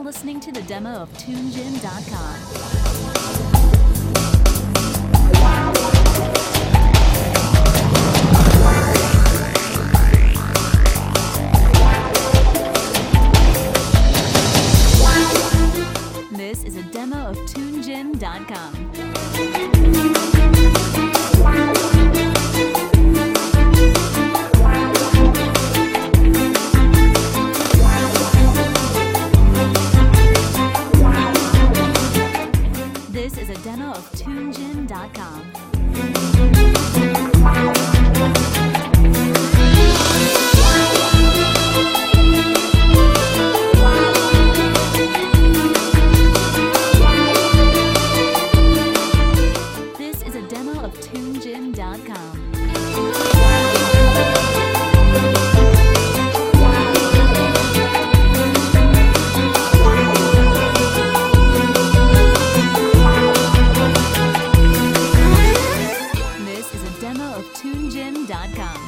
listening to the demo of TuneGym.com. This is a demo of TuneGym.com. This is a demo of TuneGym.com. This is a demo of TuneGym.com. This is a demo of TuneGym.com.